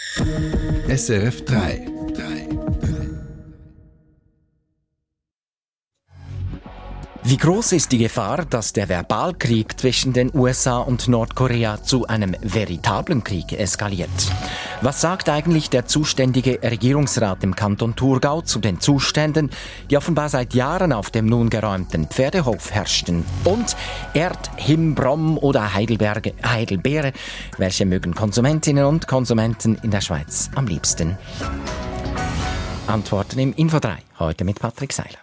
SRF 3. Wie groß ist die Gefahr, dass der Verbalkrieg zwischen den USA und Nordkorea zu einem veritablen Krieg eskaliert? Was sagt eigentlich der zuständige Regierungsrat im Kanton Thurgau zu den Zuständen, die offenbar seit Jahren auf dem nun geräumten Pferdehof herrschten? Und Erd, Himbrom oder Heidelbeere, welche mögen Konsumentinnen und Konsumenten in der Schweiz am liebsten? Antworten im Info 3, heute mit Patrick Seiler.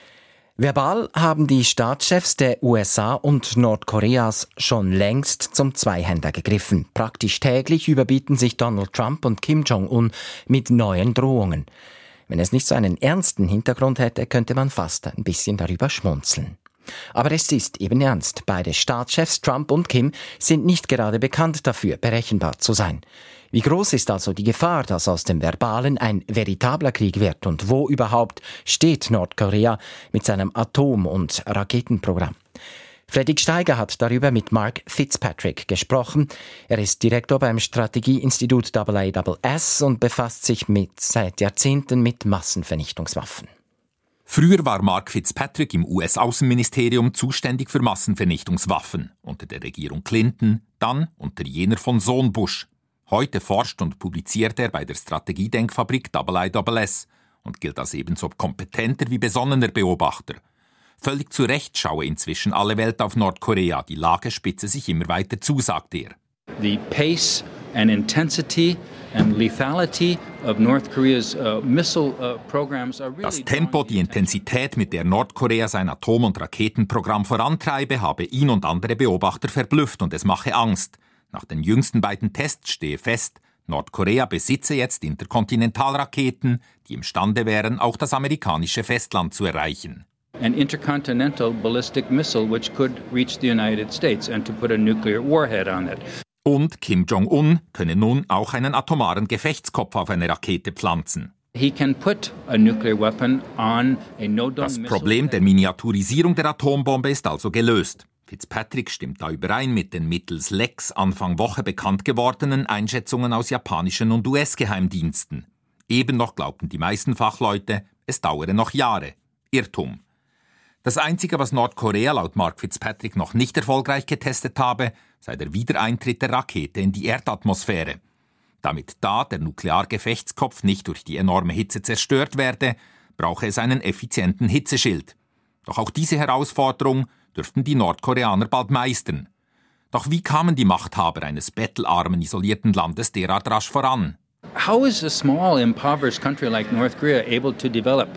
Verbal haben die Staatschefs der USA und Nordkoreas schon längst zum Zweihänder gegriffen. Praktisch täglich überbieten sich Donald Trump und Kim Jong-un mit neuen Drohungen. Wenn es nicht so einen ernsten Hintergrund hätte, könnte man fast ein bisschen darüber schmunzeln. Aber es ist eben ernst. Beide Staatschefs, Trump und Kim, sind nicht gerade bekannt dafür, berechenbar zu sein. Wie groß ist also die Gefahr, dass aus dem Verbalen ein veritabler Krieg wird? Und wo überhaupt steht Nordkorea mit seinem Atom- und Raketenprogramm? Fredrik Steiger hat darüber mit Mark Fitzpatrick gesprochen. Er ist Direktor beim Strategieinstitut AASS und befasst sich seit Jahrzehnten mit Massenvernichtungswaffen. Früher war Mark Fitzpatrick im US-Außenministerium zuständig für Massenvernichtungswaffen, unter der Regierung Clinton, dann unter jener von Sohn Bush. Heute forscht und publiziert er bei der Strategiedenkfabrik AASS und gilt als ebenso kompetenter wie besonnener Beobachter. Völlig zu Recht schaue inzwischen alle Welt auf Nordkorea, die Lage spitze sich immer weiter zu, sagt er. The pace and intensity and lethality of North Korea's missile programs are really. Das Tempo, die Intensität, mit der Nordkorea sein Atom- und Raketenprogramm vorantreibe, habe ihn und andere Beobachter verblüfft und es mache Angst. Nach den jüngsten beiden Tests stehe fest, Nordkorea besitze jetzt Interkontinentalraketen, die imstande wären, auch das amerikanische Festland zu erreichen. An intercontinental ballistic missile which could reach the United States and to put a nuclear warhead on it. Und Kim Jong-un könne nun auch einen atomaren Gefechtskopf auf eine Rakete pflanzen. He can put a nuclear weapon on a no-dome Das missile. Problem der Miniaturisierung der Atombombe ist also gelöst. Fitzpatrick stimmt da überein mit den mittels Lex Anfang Woche bekannt gewordenen Einschätzungen aus japanischen und US-Geheimdiensten. Eben noch glaubten die meisten Fachleute, es dauere noch Jahre. Irrtum. Das Einzige, was Nordkorea laut Mark Fitzpatrick noch nicht erfolgreich getestet habe, sei der Wiedereintritt der Rakete in die Erdatmosphäre. Damit da der Nukleargefechtskopf nicht durch die enorme Hitze zerstört werde, brauche es einen effizienten Hitzeschild. Doch auch diese Herausforderung dürften die Nordkoreaner bald meistern. Doch wie kamen die Machthaber eines bettelarmen, isolierten Landes derart rasch voran? How is a small, impoverished country like North Korea able to develop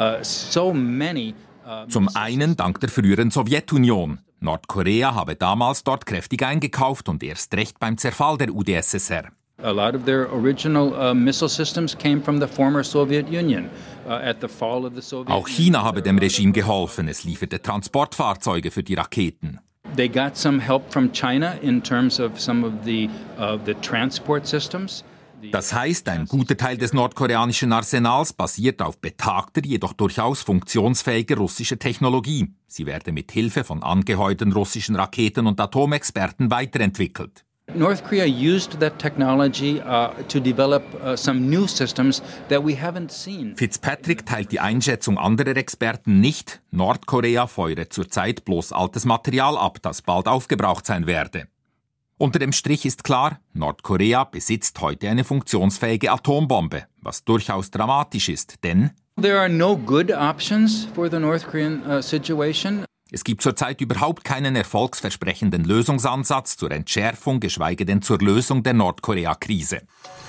so many? Zum einen dank der früheren Sowjetunion. Nordkorea habe damals dort kräftig eingekauft und erst recht beim Zerfall der UdSSR. A lot of their original missile systems came from the former Soviet Union. At the fall of the Soviet Auch China habe dem Regime geholfen. Es lieferte Transportfahrzeuge für die Raketen. They got some help from China in terms of some of the transport systems. Das heißt, ein guter Teil des nordkoreanischen Arsenals basiert auf betagter, jedoch durchaus funktionsfähiger russischer Technologie. Sie werde mit Hilfe von angeheuerten russischen Raketen- und Atomexperten weiterentwickelt. North Korea used that technology to develop some new systems that we haven't seen. Fitzpatrick teilt die Einschätzung anderer Experten nicht. Nordkorea feuere zurzeit bloß altes Material ab, das bald aufgebraucht sein werde. Unter dem Strich ist klar, Nordkorea besitzt heute eine funktionsfähige Atombombe, was durchaus dramatisch ist, denn There are no good options for the North Korean situation. Es gibt zurzeit überhaupt keinen erfolgsversprechenden Lösungsansatz zur Entschärfung, geschweige denn zur Lösung der Nordkorea-Krise.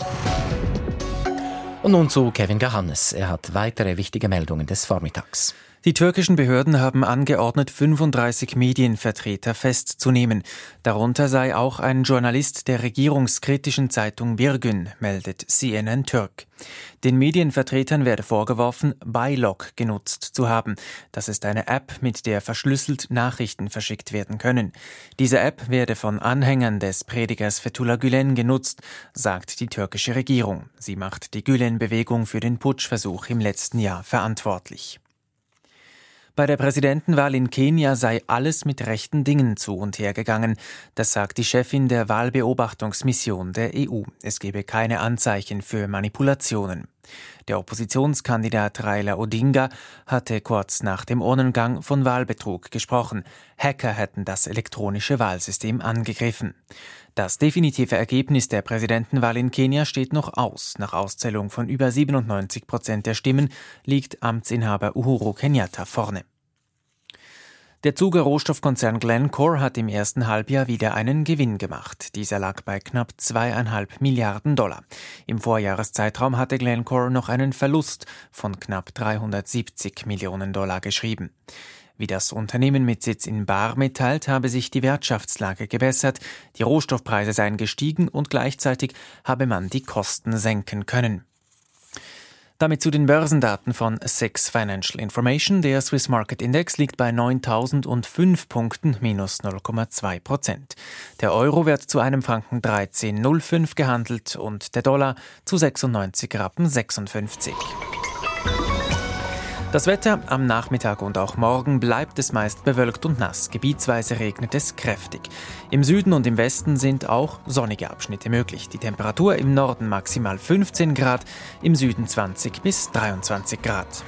Und nun zu Kevin Gahannes. Er hat weitere wichtige Meldungen des Vormittags. Die türkischen Behörden haben angeordnet, 35 Medienvertreter festzunehmen. Darunter sei auch ein Journalist der regierungskritischen Zeitung Birgün, meldet CNN Türk. Den Medienvertretern werde vorgeworfen, Baylog genutzt zu haben. Das ist eine App, mit der verschlüsselt Nachrichten verschickt werden können. Diese App werde von Anhängern des Predigers Fethullah Gülen genutzt, sagt die türkische Regierung. Sie macht die Gülen-Bewegung für den Putschversuch im letzten Jahr verantwortlich. Bei der Präsidentenwahl in Kenia sei alles mit rechten Dingen zu und her gegangen. Das sagt die Chefin der Wahlbeobachtungsmission der EU. Es gebe keine Anzeichen für Manipulationen. Der Oppositionskandidat Raila Odinga hatte kurz nach dem Urnengang von Wahlbetrug gesprochen. Hacker hätten das elektronische Wahlsystem angegriffen. Das definitive Ergebnis der Präsidentenwahl in Kenia steht noch aus. Nach Auszählung von über 97% der Stimmen liegt Amtsinhaber Uhuru Kenyatta vorne. Der Zuger Rohstoffkonzern Glencore hat im ersten Halbjahr wieder einen Gewinn gemacht. Dieser lag bei knapp 2,5 Milliarden $. Im Vorjahreszeitraum hatte Glencore noch einen Verlust von knapp 370 Millionen $ geschrieben. Wie das Unternehmen mit Sitz in Bar mitteilt, habe sich die Wirtschaftslage gebessert, die Rohstoffpreise seien gestiegen und gleichzeitig habe man die Kosten senken können. Damit zu den Börsendaten von SIX Financial Information. Der Swiss Market Index liegt bei 9.005 Punkten, minus 0,2%. Der Euro wird zu einem Franken 13,05 gehandelt und der Dollar zu 96,56 Rappen. Das Wetter am Nachmittag und auch morgen bleibt es meist bewölkt und nass. Gebietsweise regnet es kräftig. Im Süden und im Westen sind auch sonnige Abschnitte möglich. Die Temperatur im Norden maximal 15 Grad, im Süden 20 bis 23 Grad.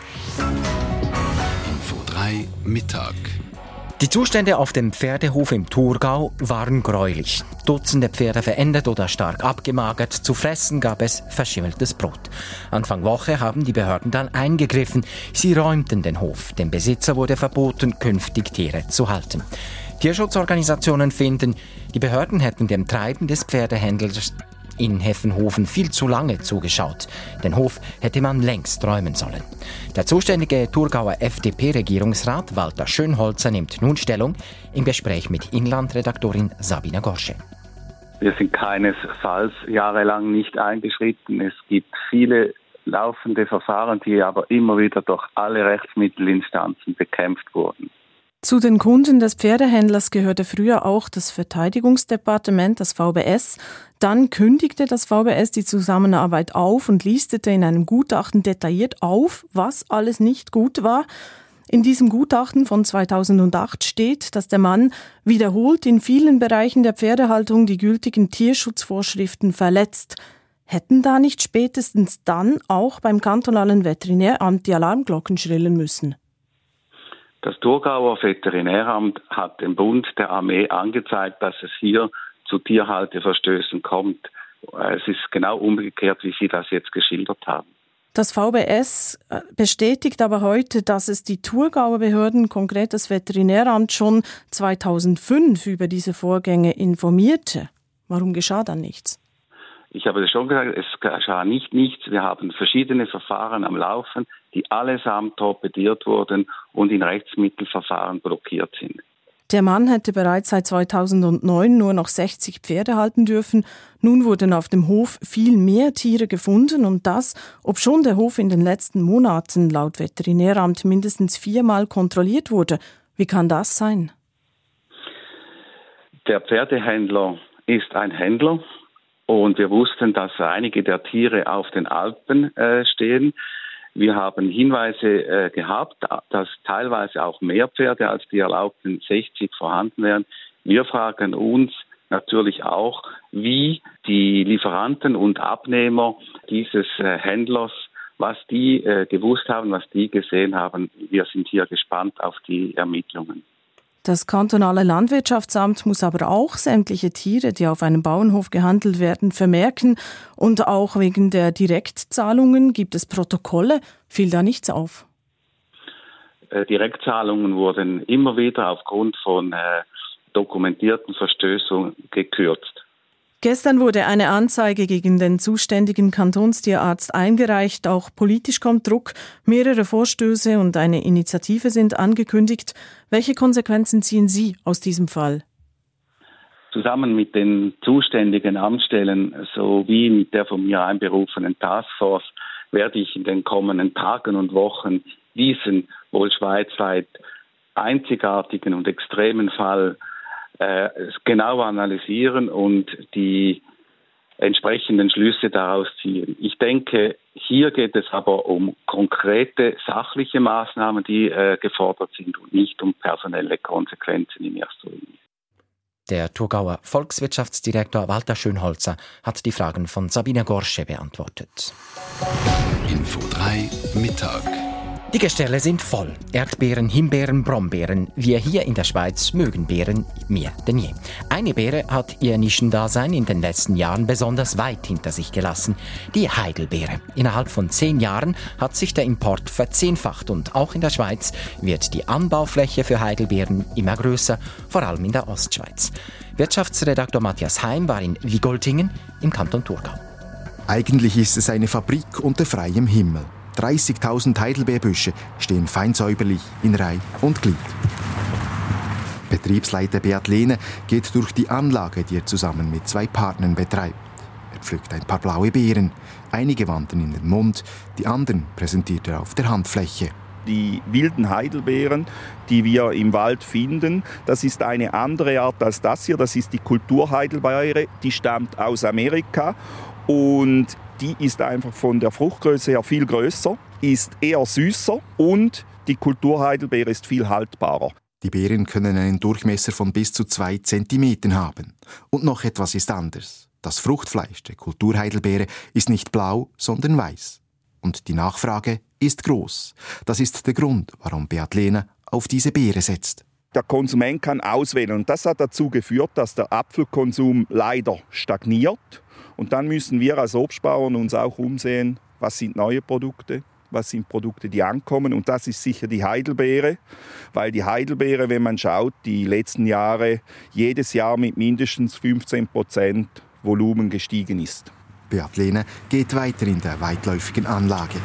Info 3 Mittag. Die Zustände auf dem Pferdehof im Thurgau waren gräulich. Dutzende Pferde verendet oder stark abgemagert. Zu fressen gab es verschimmeltes Brot. Anfang Woche haben die Behörden dann eingegriffen. Sie räumten den Hof. Dem Besitzer wurde verboten, künftig Tiere zu halten. Tierschutzorganisationen finden, die Behörden hätten dem Treiben des Pferdehändlers in Heffenhofen viel zu lange zugeschaut. Den Hof hätte man längst räumen sollen. Der zuständige Thurgauer FDP-Regierungsrat Walter Schönholzer nimmt nun Stellung im Gespräch mit Inlandredaktorin Sabina Gorsche. Wir sind keinesfalls jahrelang nicht eingeschritten. Es gibt viele laufende Verfahren, die aber immer wieder durch alle Rechtsmittelinstanzen bekämpft wurden. Zu den Kunden des Pferdehändlers gehörte früher auch das Verteidigungsdepartement, das VBS. Dann kündigte das VBS die Zusammenarbeit auf und listete in einem Gutachten detailliert auf, was alles nicht gut war. In diesem Gutachten von 2008 steht, dass der Mann wiederholt in vielen Bereichen der Pferdehaltung die gültigen Tierschutzvorschriften verletzt. Hätten da nicht spätestens dann auch beim kantonalen Veterinäramt die Alarmglocken schrillen müssen? Das Thurgauer Veterinäramt hat dem Bund der Armee angezeigt, dass es hier zu Tierhalteverstößen kommt. Es ist genau umgekehrt, wie Sie das jetzt geschildert haben. Das VBS bestätigt aber heute, dass es die Thurgauer Behörden, konkret das Veterinäramt, schon 2005 über diese Vorgänge informierte. Warum geschah dann nichts? Ich habe schon gesagt, es geschah nichts. Wir haben verschiedene Verfahren am Laufen, die allesamt torpediert wurden und in Rechtsmittelverfahren blockiert sind. Der Mann hätte bereits seit 2009 nur noch 60 Pferde halten dürfen. Nun wurden auf dem Hof viel mehr Tiere gefunden und das, obschon der Hof in den letzten Monaten laut Veterinäramt mindestens 4-mal kontrolliert wurde. Wie kann das sein? Der Pferdehändler ist ein Händler. Und wir wussten, dass einige der Tiere auf den Alpen stehen. Wir haben Hinweise gehabt, dass teilweise auch mehr Pferde als die erlaubten 60 vorhanden wären. Wir fragen uns natürlich auch, wie die Lieferanten und Abnehmer dieses Händlers, was die gewusst haben, was die gesehen haben. Wir sind hier gespannt auf die Ermittlungen. Das kantonale Landwirtschaftsamt muss aber auch sämtliche Tiere, die auf einem Bauernhof gehandelt werden, vermerken. Und auch wegen der Direktzahlungen gibt es Protokolle. Fiel da nichts auf? Direktzahlungen wurden immer wieder aufgrund von dokumentierten Verstößen gekürzt. Gestern wurde eine Anzeige gegen den zuständigen Kantonstierarzt eingereicht. Auch politisch kommt Druck. Mehrere Vorstöße und eine Initiative sind angekündigt. Welche Konsequenzen ziehen Sie aus diesem Fall? Zusammen mit den zuständigen Amtsstellen sowie mit der von mir einberufenen Taskforce werde ich in den kommenden Tagen und Wochen diesen wohl schweizweit einzigartigen und extremen Fall genau analysieren und die entsprechenden Schlüsse daraus ziehen. Ich denke, Hier geht es aber um konkrete sachliche Maßnahmen, die gefordert sind und nicht um personelle Konsequenzen in erster Linie. Der Thurgauer Volkswirtschaftsdirektor Walter Schönholzer hat die Fragen von Sabine Gorsche beantwortet. Info 3 Mittag. Die Gestelle sind voll. Erdbeeren, Himbeeren, Brombeeren. Wir hier in der Schweiz mögen Beeren mehr denn je. Eine Beere hat ihr Nischendasein in den letzten Jahren besonders weit hinter sich gelassen. Die Heidelbeere. Innerhalb von 10 Jahren hat sich der Import verzehnfacht und auch in der Schweiz wird die Anbaufläche für Heidelbeeren immer größer, vor allem in der Ostschweiz. Wirtschaftsredaktor Matthias Heim war in Wigoltingen im Kanton Thurgau. Eigentlich ist es eine Fabrik unter freiem Himmel. 30.000 Heidelbeerbüsche stehen fein säuberlich in Reih und Glied. Betriebsleiter Beat Lehne geht durch die Anlage, die er zusammen mit 2 Partnern betreibt. Er pflückt ein paar blaue Beeren. Einige wandern in den Mund, die anderen präsentiert er auf der Handfläche. Die wilden Heidelbeeren, die wir im Wald finden, das ist eine andere Art als das hier. Das ist die Kulturheidelbeere, die stammt aus Amerika und die ist einfach von der Fruchtgröße her viel größer, ist eher süßer und die Kulturheidelbeere ist viel haltbarer. Die Beeren können einen Durchmesser von bis zu 2 Zentimetern haben. Und noch etwas ist anders. Das Fruchtfleisch der Kulturheidelbeere ist nicht blau, sondern weiß. Und die Nachfrage ist groß. Das ist der Grund, warum Beat Lehne auf diese Beere setzt. Der Konsument kann auswählen und das hat dazu geführt, dass der Apfelkonsum leider stagniert. Und dann müssen wir als Obstbauern uns auch umsehen, was sind neue Produkte, was sind Produkte, die ankommen. Und das ist sicher die Heidelbeere, weil die Heidelbeere, wenn man schaut, die letzten Jahre jedes Jahr mit mindestens 15% Volumen gestiegen ist. Beat Lehne geht weiter in der weitläufigen Anlage.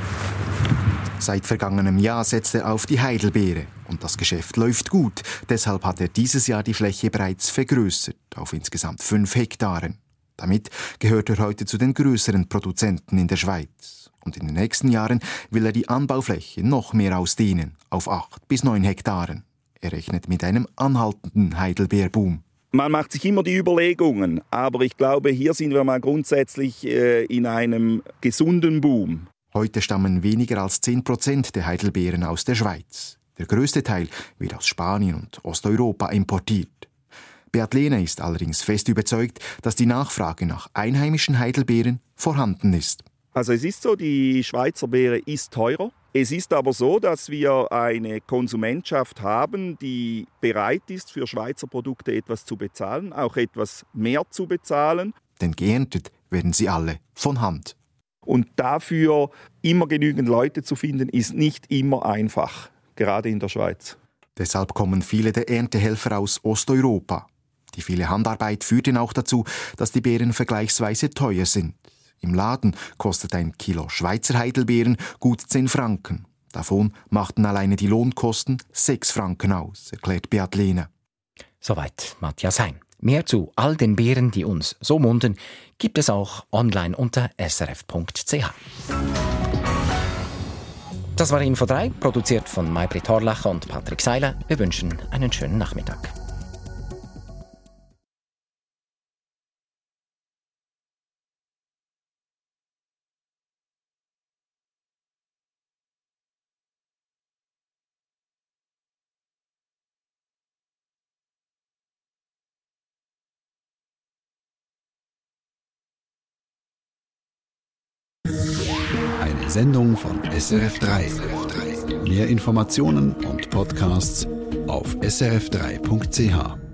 Seit vergangenem Jahr setzt er auf die Heidelbeere und das Geschäft läuft gut. Deshalb hat er dieses Jahr die Fläche bereits vergrößert auf insgesamt 5 Hektaren. Damit gehört er heute zu den größeren Produzenten in der Schweiz. Und in den nächsten Jahren will er die Anbaufläche noch mehr ausdehnen, auf 8 bis 9 Hektaren. Er rechnet mit einem anhaltenden Heidelbeerboom. Man macht sich immer die Überlegungen, aber ich glaube, hier sind wir mal grundsätzlich in einem gesunden Boom. Heute stammen weniger als 10% der Heidelbeeren aus der Schweiz. Der größte Teil wird aus Spanien und Osteuropa importiert. Beat Lehne ist allerdings fest überzeugt, dass die Nachfrage nach einheimischen Heidelbeeren vorhanden ist. Also es ist so, die Schweizer Beere ist teurer. Es ist aber so, dass wir eine Konsumentschaft haben, die bereit ist, für Schweizer Produkte etwas zu bezahlen, auch etwas mehr zu bezahlen. Denn geerntet werden sie alle von Hand. Und dafür immer genügend Leute zu finden, ist nicht immer einfach, gerade in der Schweiz. Deshalb kommen viele der Erntehelfer aus Osteuropa. Die viele Handarbeit führt denn auch dazu, dass die Beeren vergleichsweise teuer sind. Im Laden kostet ein Kilo Schweizer Heidelbeeren gut 10 Franken. Davon machten alleine die Lohnkosten 6 Franken aus, erklärt Beat Lehne. Soweit Matthias Heim. Mehr zu all den Beeren, die uns so munden, gibt es auch online unter srf.ch. Das war Info 3, produziert von Maybrit Horlacher und Patrick Seiler. Wir wünschen einen schönen Nachmittag. Eine Sendung von SRF3. Mehr Informationen und Podcasts auf srf3.ch.